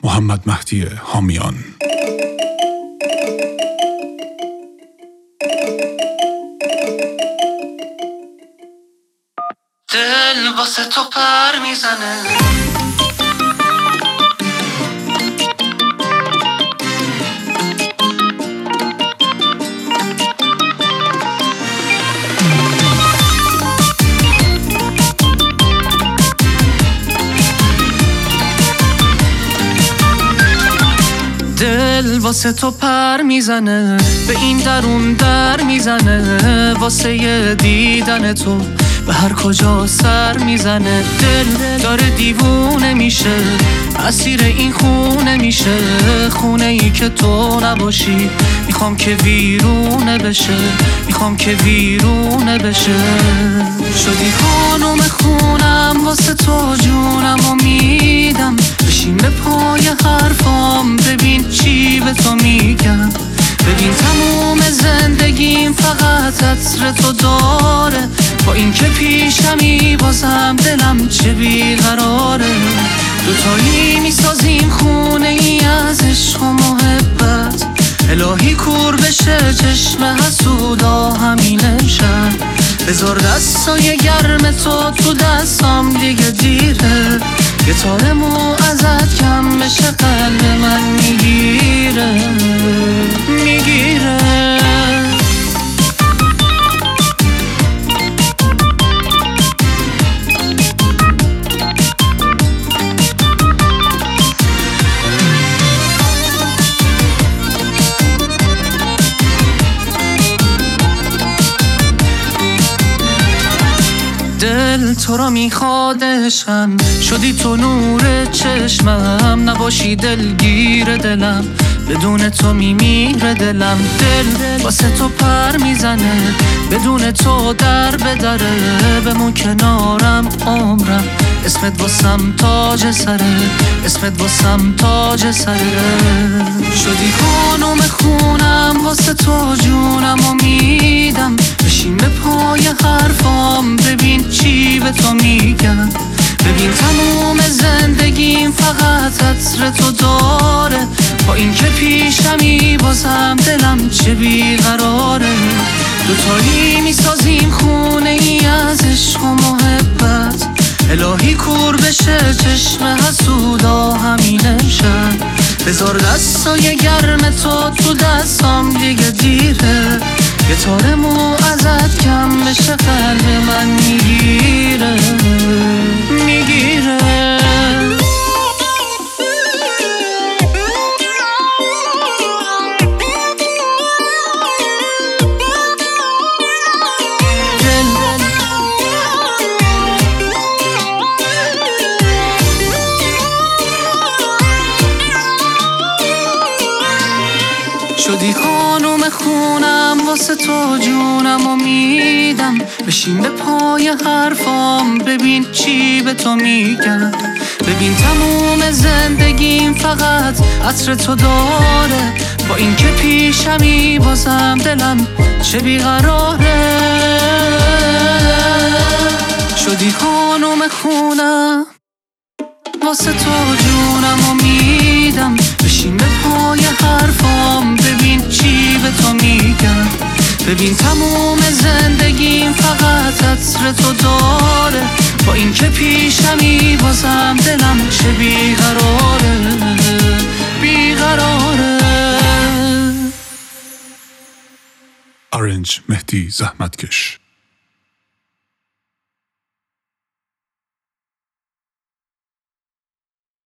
محمد مهدی حامیان. دل واسه تو پر میزنه، دل واسه تو پر میزنه، به این درون در میزنه، واسه یه دیدن تو به هر کجا سر میزنه. دل داره دیوونه میشه، اسیر این خونه میشه، خونه ای که تو نباشی. میخوام که ویرونه بشه، میخوام که ویرونه بشه. شدی خانوم خونم، واسه تو جونم میدم. بشین به پای حرفام، ببین چی به تو میگم. ببین تموم زندگیم فقط عطر تو داره، با این که پیشمی بازم دلم چه بیقراره. دوتایی میسازیم خونه ای از عشق و محبت، الهی کور بشه چشم حسودا همین شب. بذار دستای گرم تو دستام، دیگه دیره. یه تار مو ازت کم بشه، قلب من میگیره. دل تو را میخواد عشقم، شدی تو نور چشمم. نباشی دلگیر دلم، بدون تو میمیره دلم. دل واسه تو پر میزنه، بدون تو در به دره. بمون کنارم عمرم، اسمت واسم تاج سره، اسمت واسم تاج سره. شدی خانوم خونم، واسه تو جونم میدم. بشین به پای حرفام، ببین چی به تو میگم. ببین تموم زندگیم فقط عطر تو داره، با این که پیشمی بازم دلم چه بیقراره. دوتایی میسازیم خونه ای از عشق و محبت، الهی کور بشه چشم حسودا همین شب. بذار دستای گرم تو دستام، دیگه دیره. یه تار مو ازت کم بشه، قلب من میگیره. شدی خانوم خونم، واسه تو جونم میدم. بشین به پای حرفام، ببین چی به تو میگم. ببین تموم زندگیم فقط عطر تو داره، با این که پیشمی بازم دلم چه بیقراره. شدی خانوم خونم، واسه تو جونم میدم. بشین به پای حرفام، ببین چی به تو میگم. ببین تموم زندگیم فقط عطر تو داره، با این که پیشمی بازم دلم چه بیقراره. آرنج مهدی زحمتکش.